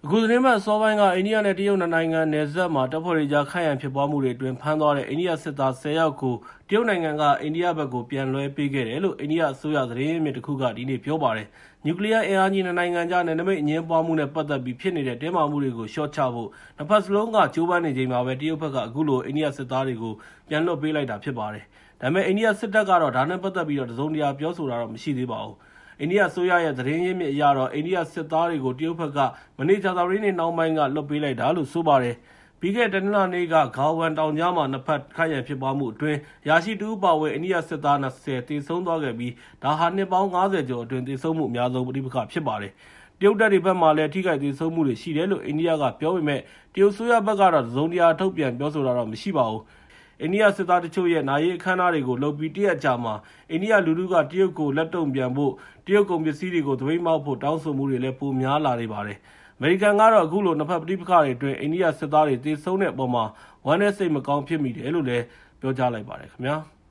အခုသတင်းပတ်အစောပိုင်းကအိန္ဒိယနဲ့တရုတ်နိုင်ငံနယ်စပ်မှာတပ်ဖွဲ့တွေကြားခိုင်ရန်ဖြစ်ပွားမှုတွေအတွင်းဖမ်းသွားတဲ့အိန္ဒိယစစ်သား10ယောက်ကိုတရုတ်နိုင်ငံကအိန္ဒိယဘက်ကိုပြန်လွှဲပေးခဲ့တယ်လို့အိန္ဒိယအစိုးရသတင်းရင်းမြစ်တစ်ခုကဒီနေ့ပြောပါတယ်။နျူကလ িয়ার အင်အားကြီးနိုင်ငံကြားနယ်နိမိတ်အငြင်းပွားမှုနဲ့ပတ်သက်ပြီးဖြစ်နေတဲ့တင်းမာမှုတွေကိုလျှော့ချဖို့နှစ်ဖက်စလုံးကကြိုးပမ်းနေချိန်မှာပဲတရုတ်ဘက်ကအခုလိုအိန္ဒိယစစ်သားတွေကိုပြန်လွှတ်ပေးလိုက်တာဖြစ်ပါတယ်။ဒါပေမဲ့အိန္ဒိယစစ်တပ်ကတော့ဒါနဲ့ပတ်သက်ပြီးတစုံတရာပြောဆိုတာတော့မရှိသေးပါဘူး။အိန္ဒိယအစိုးရရဲ့သတင်းရင်းမြစ်အရတော့အိန္ဒိယစစ်သားတွေကိုတရုတ်ဘက်ကမနေ့ကြာသပတေးနေ့နှောင်းပိုင်းကလွှတ်ပေးလိုက်တာလို့ဆိုပါတယ်။ပြီးခဲ့တဲ့တနင်္လာနေ့ကဂါဝမ်တောင်ကြားမှာနှစ်ဖက်ခိုက်ရန်ဖြစ်ပွားမှုအတွင်းရာရှိတူပါဝင်အိန္ဒိယစစ်သား20တေဆုံးသွားခဲ့ပြီးဒါဟာနှစ်ပေါင်း90ကျော်အတွင်းတေဆုံးမှုအများဆုံးပဋိပက္ခဖြစ်ပါတယ်။တရုတ်တပ်တွေဘက်မှလည်းထိခိုက်သေးဆုံးမှုတွေရှိတယ်လို့အိန္ဒိယကပြောပေမဲ့တရုတ်ဆိုရဘက်ကတော့ဇုံတရားထုတ်ပြန်ပြောဆိုတာတော့မရှိပါဘူး။အိန္ဒိယစစ်သားတချို့ရဲ့နာရေးအခမ်းအနားတွေကိုလုပ်ပြီးတရက်ကြာမှာအိန္ဒိယလူထုကတရုတ်ကိုလက်တုံ့ပြန်ဖို့တရုတ်ကုန်ပစ္စည်းတွေကိုသပိတ်မှောက်ဖို့တောင်းဆိုမှုတွေလည်းပိုများလာနေပါတယ်။အမေရိကန်ကတော့အခုလိုနှစ်ဖက်ပဋိပက္ခတွေအတွင်းအိန္ဒိယစစ်သားတွေတေဆုံးတဲ့အပေါ်မှာဝမ်းနည်းစိတ်မကောင်းဖြစ်မိတယ်လို့လည်းပြောကြားလိုက်ပါတယ်ခင်ဗျာ။